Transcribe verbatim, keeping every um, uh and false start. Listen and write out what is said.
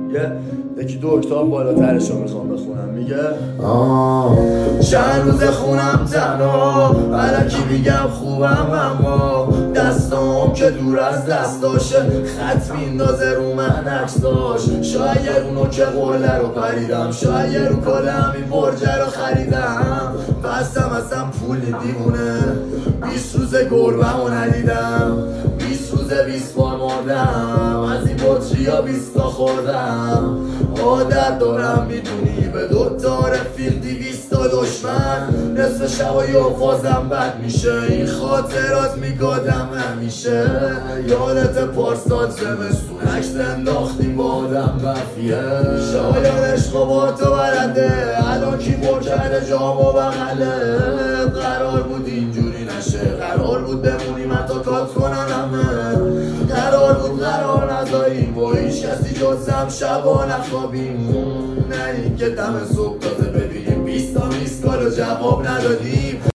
یه یکی دو اکتاب بالاترشو میخوام بخونم. میگه چند روز خونم تنها، الکی میگم خوبم اما دستام که دور از دستاشه، خط میندازه رو من عکساش. شاید اونو که قله رو پریدم، شاید رو کاله همین برجه رو خریدم. بستم اصلا پول دیوونه، بیست روز گربمو ندیدم، بیست روز بیست بار مردم، از این بطریا بیست تا خوردم. عادت دارم میدونی به دوتا رفیق دیویست تا دشمن، نصف شبایی و فازم بد میشه، این خاطرات میگادم همیشه. یادت پارسال زمستون عکس انداختیم با آدم مفیه، شاید عشقا با تو برنده، الان کی پر کرده جام و بغله. قرار بود اینجوری نشه، قرار بود بمونیم حتی کات کنن همه، قرار بود قرار نذاریم با هیچ کسی جزم شبا نخوابیم، نه اینکه دم صبح تازه ببینیم بیست تا بیست کارو جواب ندادیم.